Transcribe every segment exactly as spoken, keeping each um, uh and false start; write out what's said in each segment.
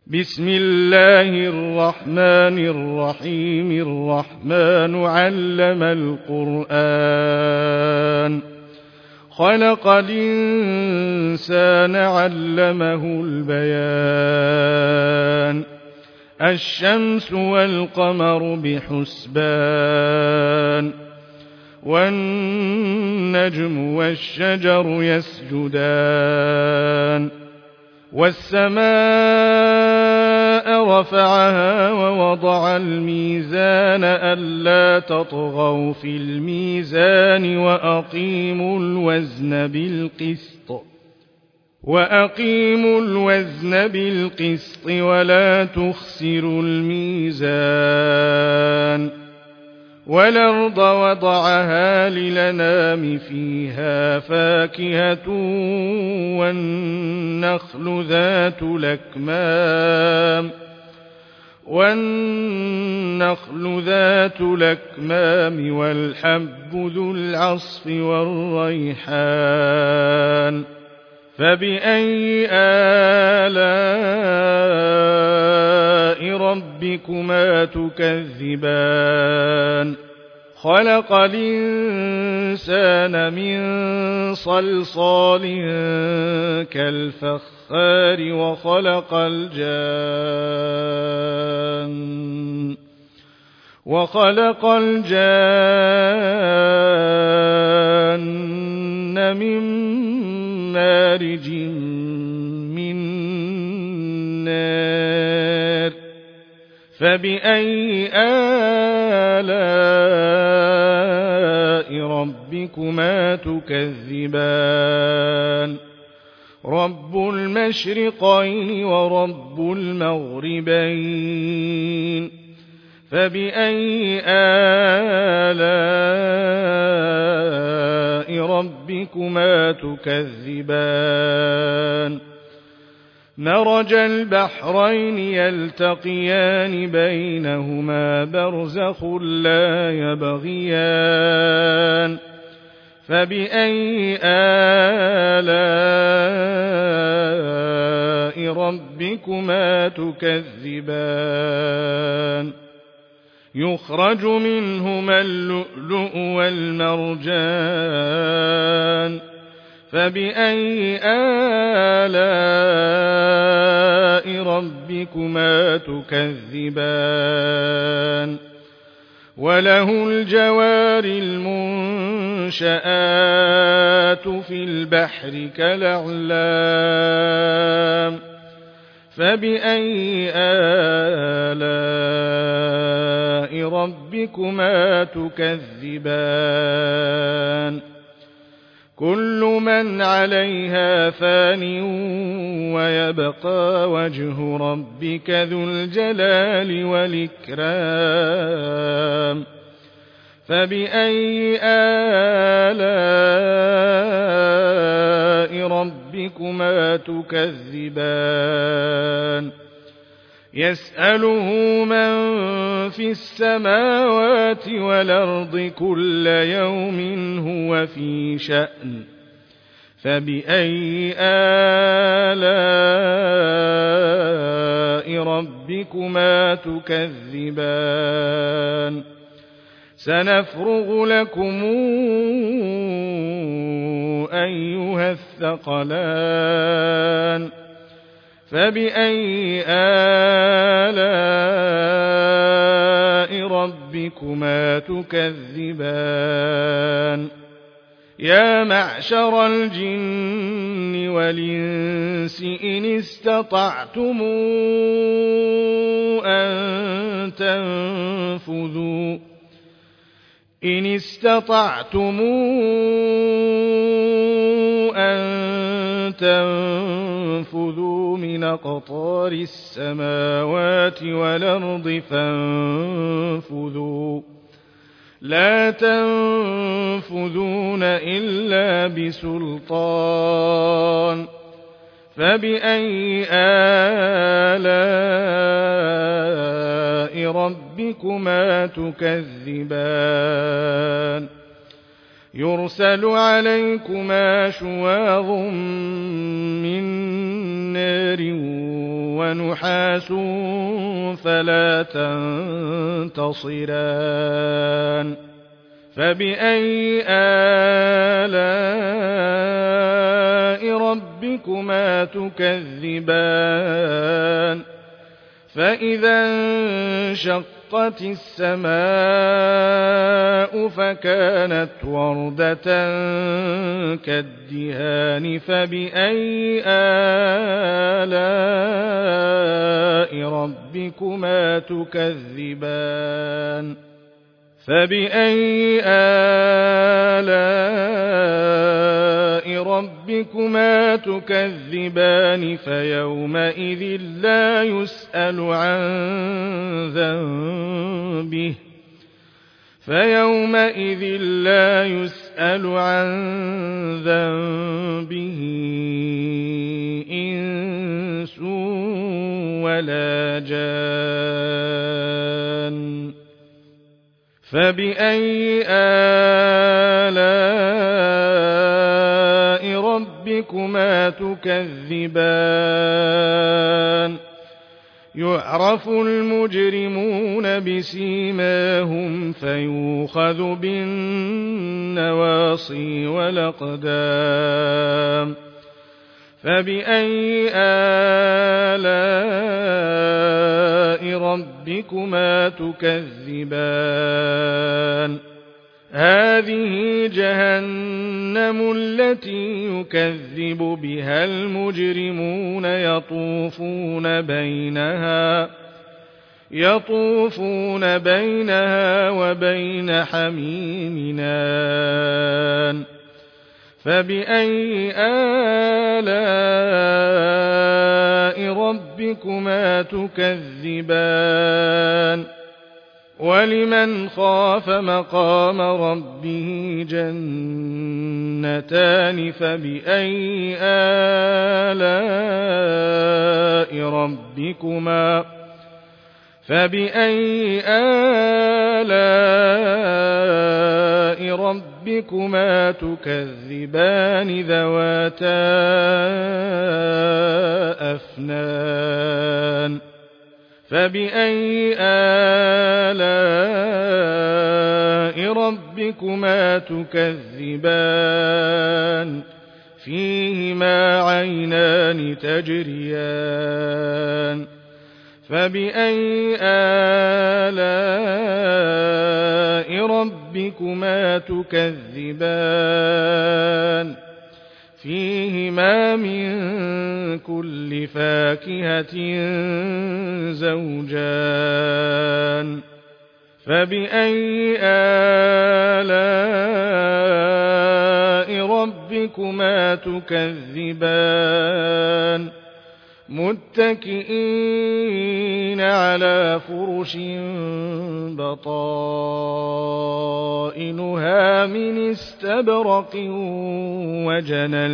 بسم الله الرحمن الرحيم الرحمن علم القرآن خلق الإنسان علمه البيان الشمس والقمر بحسبان والنجم والشجر يسجدان والسماء رفعها ووضع الميزان ألا تطغوا في الميزان وأقيموا الوزن بالقسط وأقيموا الوزن بالقسط ولا تخسروا الميزان والأرض وضعها للأنام فيها فاكهة والنخل ذات الأكمام والنخل ذات الأكمام والحب ذو العصف والريحان فبأي آلاء ربكما تكذبان خلق الإنسان من صلصال كالفخار وخلق الجان وخلق الجان من مارج من نار فبأي آلاء ربكما تكذبان رب المشرقين ورب المغربين فبأي آلاء ربكما تكذبان مرج البحرين يلتقيان بينهما برزخ لا يبغيان فبأي آلاء ربكما تكذبان يخرج منهما اللؤلؤ والمرجان فبأي آلاء ربكما تكذبان وله الجوار المنشآت في البحر كالأعلام فبأي آلاء ربكما تكذبان كل من عليها فان ويبقى وجه ربك ذو الجلال والإكرام فبأي آلاء ربكما تكذبان يسأله من في السماوات والأرض كل يوم هو في شأن فبأي آلاء ربكما تكذبان سنفرغ لكم أيها الثقلان فبأي آلاء ربكما تكذبان يا معشر الجن والإنس إن استطعتم أن تنفذوا إن استطعتم أن تنفذوا من أقطار السماوات والأرض فانفذوا لا تنفذون إلا بسلطان فبأي آلاء ربكما تكذبان يرسل عليكما شواظ من نار ونحاس فلا تنتصران فبأي آلاء ربكما تكذبان فإذا انشقت السماء فكانت وردة كالدهان فبأي آلاء ربكما تكذبان فبأي آلاء ربكما تكذبان فيومئذ لا يسأل عن ذنبه فيومئذ لا يسأل عن ذنبه إنس ولا جان فبأي آلاء ربكما تكذبان يعرف المجرمون بسيماهم فيؤخذ بالنواصي والأقدام فبأي آلاء ربكما تكذبان هذه جهنم التي يكذب بها المجرمون يطوفون بينها يطوفون بينها وبين حميم آن فبأي آلاء ربكما تكذبان ولمن خاف مقام ربه جنتان فبأي آلاء ربكما فبأي آلاء ربكما تكذبان ذواتا أفنان فبأي آلاء ربكما تكذبان فيهما عينان تجريان فبأي آلاء ربكما تكذبان فيهما من كل فاكهة زوجان فبأي آلاء ربكما تكذبان متكئين على فرش بطائنها من استبرق وجنى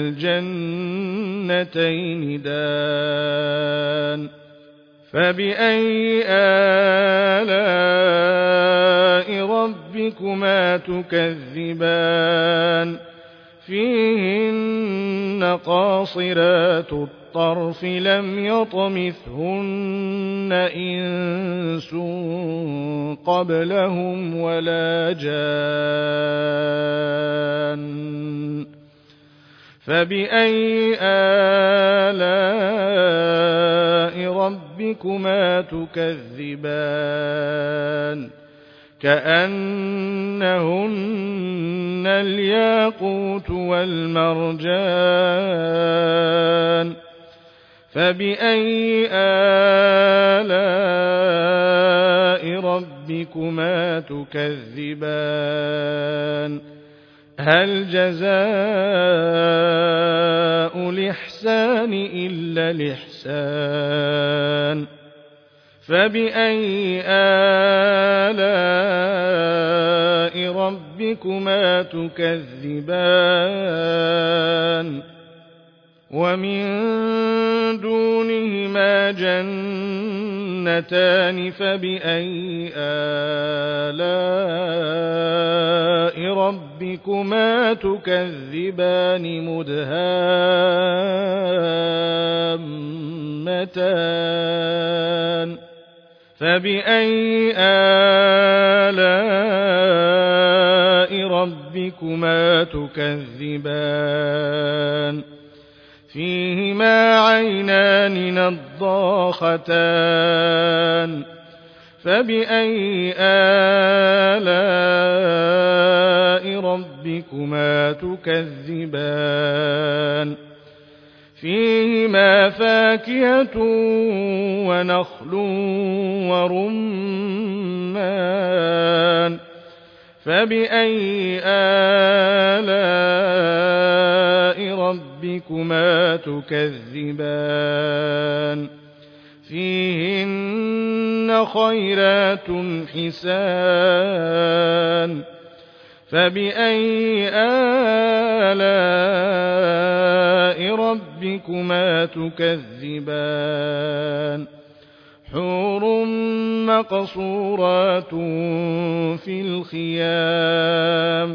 الجنتين دان فبأي آلاء ربكما تكذبان فيهن قاصرات الطرف لم يطمثهن إنس قبلهم ولا جان فبأي آلاء ربكما تكذبان كأنهن الياقوت والمرجان فبأي آلاء ربكما تكذبان هل جزاء الإحسان إلا الإحسان فبأي آلاء ربكما تكذبان ومن دونهما جنتان فبأي آلاء ربكما تكذبان مدهامتان فبأي آلاء ربكما تكذبان فيهما عينان نضاختان فبأي آلاء ربكما تكذبان فيهما فاكهة ونخل ورمان فبأي آلاء ربكما تكذبان فيهن خيرات حسان فبأي آلاء ربكما تكذبان حور مقصورات في الخيام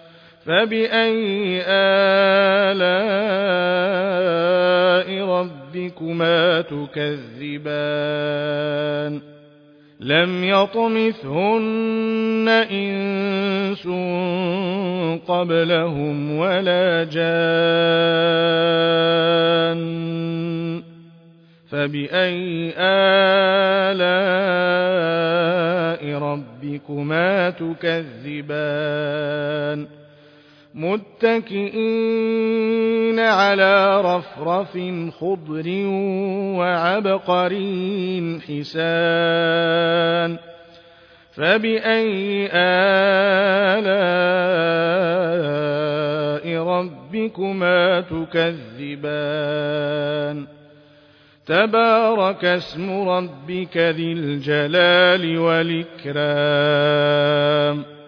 فبأي آلاء ربكما تكذبان لم يطمثهن إنس قبلهم ولا جان فبأي آلاء ربكما تكذبان متكئين على رفرف خضر وعبقري حسان فبأي آلاء ربكما تكذبان تبارك اسم ربك ذي الجلال والإكرام